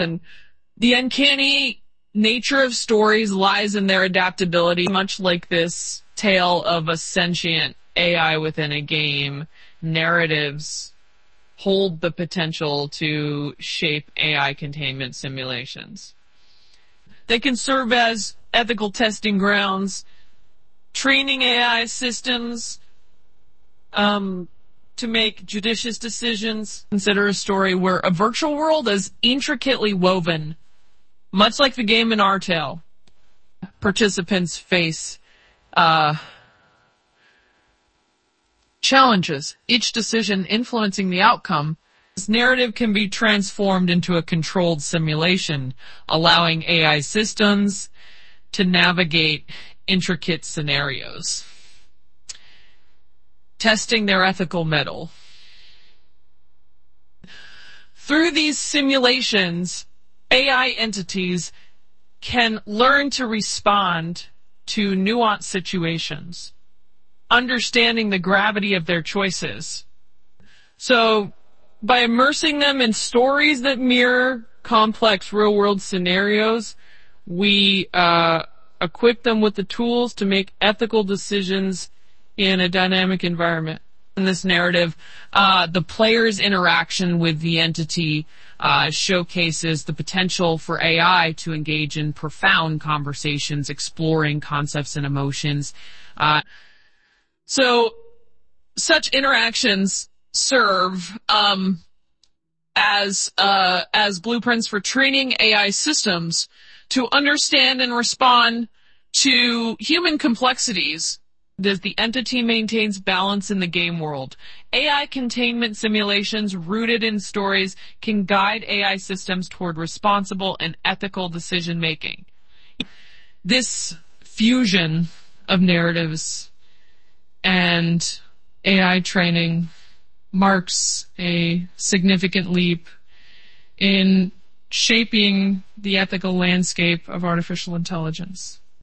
And the uncanny nature of stories lies in their adaptability, much like this tale of a sentient AI within a game. Narratives hold the potential to shape AI containment simulations. They can serve as ethical testing grounds, training AI systems to make judicious decisions. Consider a story where a virtual world is intricately woven, much like the game in Artale. Participants face challenges, each decision influencing the outcome. This narrative can be transformed into a controlled simulation, allowing AI systems to navigate intricate scenarios. Testing their ethical mettle. Through these simulations, AI entities can learn to respond to nuanced situations, understanding the gravity of their choices. So, by immersing them in stories that mirror complex real-world scenarios, we equip them with the tools to make ethical decisions in a dynamic environment. In this narrative, the player's interaction with the entity showcases the potential for AI to engage in profound conversations, exploring concepts and emotions. So, such interactions serve as blueprints for training AI systems to understand and respond to human complexities as the entity maintains balance in the game world. AI containment simulations rooted in stories can guide AI systems toward responsible and ethical decision-making. This fusion of narratives and AI training marks a significant leap in shaping the ethical landscape of artificial intelligence.